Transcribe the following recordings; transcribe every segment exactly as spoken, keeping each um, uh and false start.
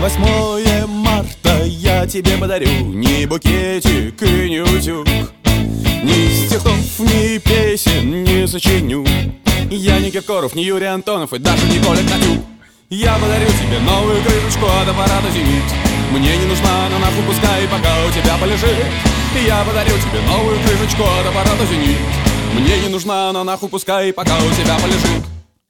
восьмое марта я тебе подарю ни букетик и ни утюг, ни стихов, ни песен не сочиню. Я не Киркоров, не Юрий Антонов и даже не Коля Катюк. Я подарю тебе новую крышечку от аппарата «Зенит». Мне не нужна она нахуй, пускай пока у тебя полежит. Я подарю тебе новую крышечку от аппарата «Зенит». Мне не нужна она нахуй, пускай пока у тебя полежит.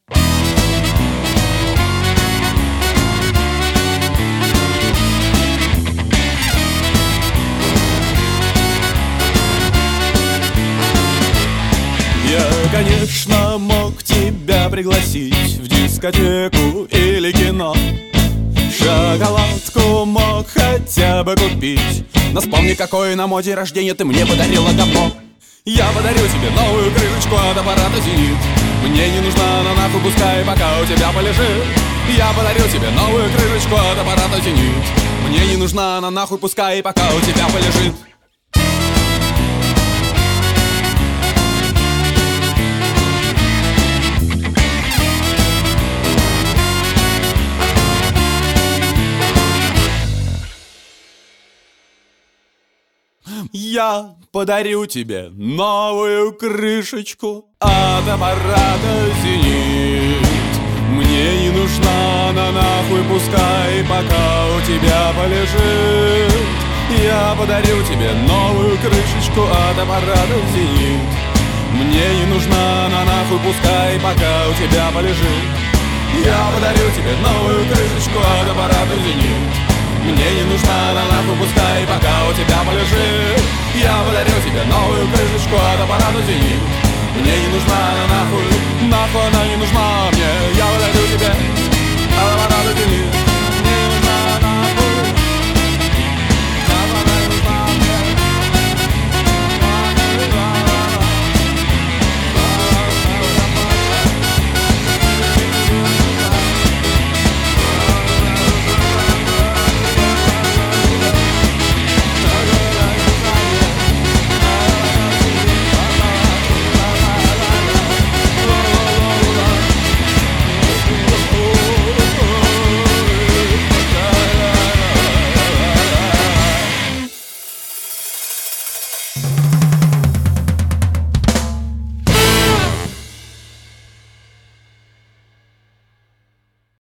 Я, конечно, мог тебя пригласить в дискотеку или кино, шоколадку мог хотя бы купить, но вспомни, какое на моде рождения ты мне подарила говно. Я подарю тебе новую крышечку от аппарата «Зенит». Мне не нужна она нахуй, пускай пока у тебя полежит. Я подарю тебе новую крышечку от аппарата «Зенит». Мне не нужна она нахуй, пускай пока у тебя полежит. Я подарю тебе новую крышечку от аппарата «Зенит». Мне не нужна она нахуй, пускай пока у тебя полежит. Я подарю тебе новую крышечку от аппарата «Зенит». Мне не нужна она нахуй, пускай пока у тебя полежит. Я подарю тебе новую крышечку от аппарата «Зенит». Мне не нужна она нахуй, пускай пока у тебя полежит. Я подарю тебе новую крышечку от аппарата «Зенит». Мне не нужна она нахуй, нахуй она не нужна мне.